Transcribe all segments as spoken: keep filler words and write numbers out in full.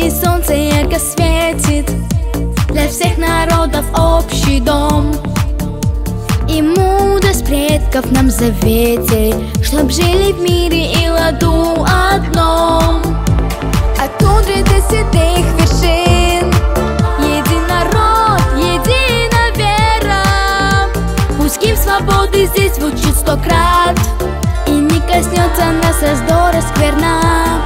И солнце ярко светит, для всех народов общий дом. И мудрость предков нам заветит, чтоб жили в мире и ладу одном. От тудры до седых вершин един народ, едина вера. Пусть гимн свободы здесь звучит сто крат, и не коснется нас раздора скверна.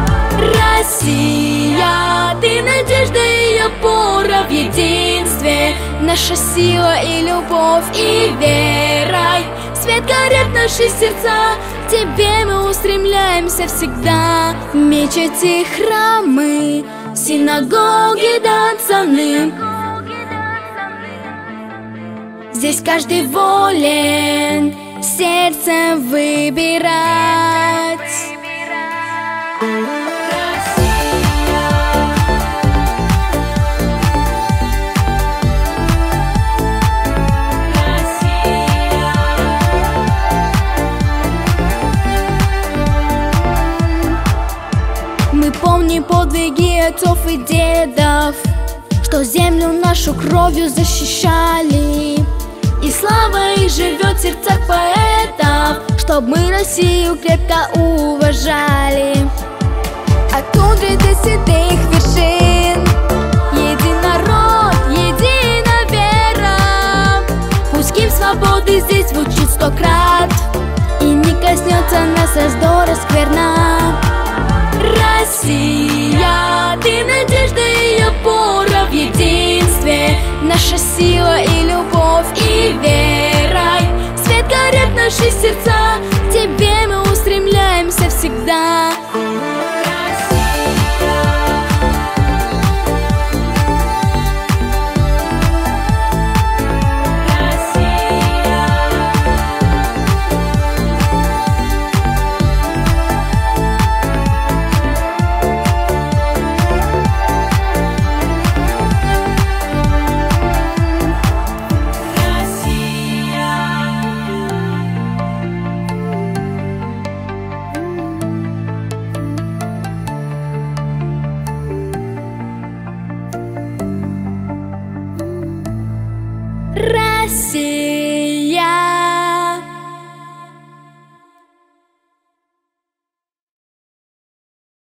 Россия, ты надежда и опора в единстве, наша сила и любовь и верой. Свет горят наши сердца, к тебе мы устремляемся всегда. Мечети, храмы, синагоги, дацаны, здесь каждый волен сердцем выбирать. Мы помним подвиги отцов и дедов, что землю нашу кровью защищали. И слава их живет в сердцах поэтов, чтоб мы Россию крепко уважали. От тудры до седых вершин един народ, едина вера. Пусть гимн свободы здесь звучит сто крат, и не коснется нас раздора скверна. Россия, ты надежда и опора в единстве, наша сила и любовь и верой. Свет горят наши сердца, к тебе мы устремляемся всегда.